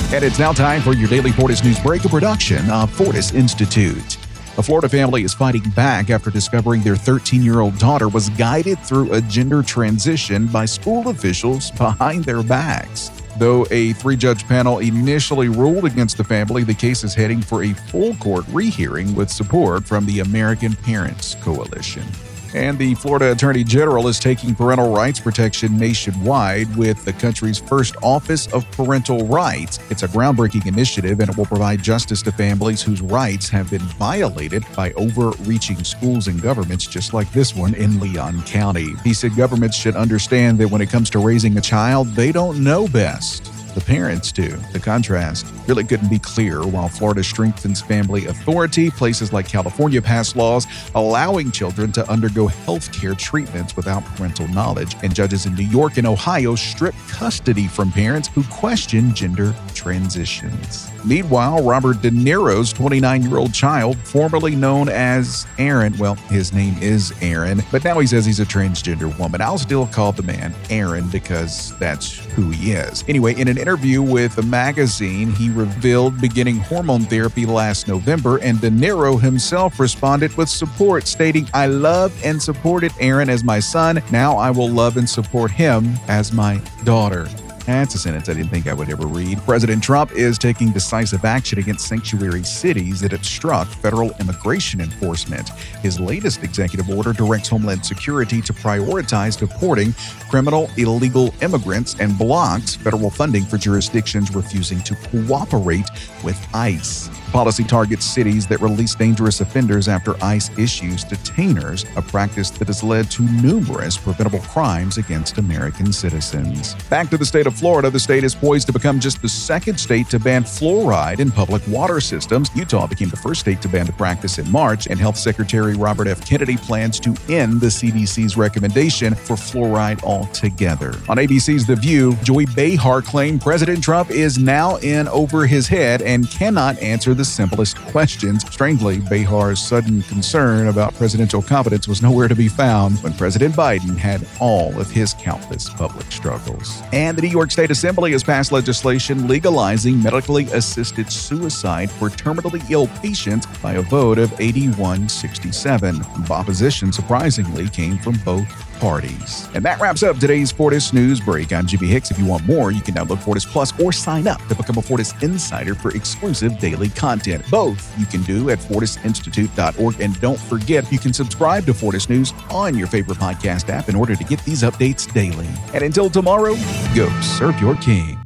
And it's now time for your daily Fortis News Break, a production of Fortis Institute. A Florida family is fighting back after discovering their 13-year-old daughter was guided through a gender transition by school officials behind their backs. Though a 3-judge panel initially ruled against the family, the case is heading for a full-court rehearing with support from the American Parents Coalition. And the Florida Attorney General is taking parental rights protection nationwide with the country's first Office of Parental Rights. It's a groundbreaking initiative, and it will provide justice to families whose rights have been violated by overreaching schools and governments just like this one in Leon County. He said governments should understand that when it comes to raising a child, they don't know best. The parents do. The contrast really couldn't be clearer. While Florida strengthens family authority, places like California pass laws allowing children to undergo health care treatments without parental knowledge, and judges in New York and Ohio strip custody from parents who question gender transitions. Meanwhile, Robert De Niro's 29-year-old child, formerly known as Aaron, well, his name is Aaron, but now he says he's a transgender woman. I'll still call the man Aaron because that's who he is. Anyway, in an interview with the magazine, he revealed beginning hormone therapy last November, and De Niro himself responded with support, stating, "I loved and supported Aaron as my son. Now I will love and support him as my daughter." That's a sentence I didn't think I would ever read. President Trump is taking decisive action against sanctuary cities that obstruct federal immigration enforcement. His latest executive order directs Homeland Security to prioritize deporting criminal illegal immigrants and blocks federal funding for jurisdictions refusing to cooperate with ICE. Policy targets cities that release dangerous offenders after ICE issues detainers, a practice that has led to numerous preventable crimes against American citizens. Back to the state of Florida. The state is poised to become just the second state to ban fluoride in public water systems. Utah became the first state to ban the practice in March, and Health Secretary Robert F. Kennedy plans to end the CDC's recommendation for fluoride altogether. On ABC's The View, Joy Behar claimed President Trump is now in over his head and cannot answer the simplest questions. Strangely, Behar's sudden concern about presidential competence was nowhere to be found when President Biden had all of his countless public struggles. And the New York State Assembly has passed legislation legalizing medically assisted suicide for terminally ill patients by a vote of 81-67. Opposition, surprisingly, came from both parties. And that wraps up today's Fortis News Break. I'm Jimmy Hicks. If you want more, you can download Fortis Plus or sign up to become a Fortis Insider for exclusive daily content. Both you can do at fortisinstitute.org. And don't forget, you can subscribe to Fortis News on your favorite podcast app in order to get these updates daily. And until tomorrow, go serve your king.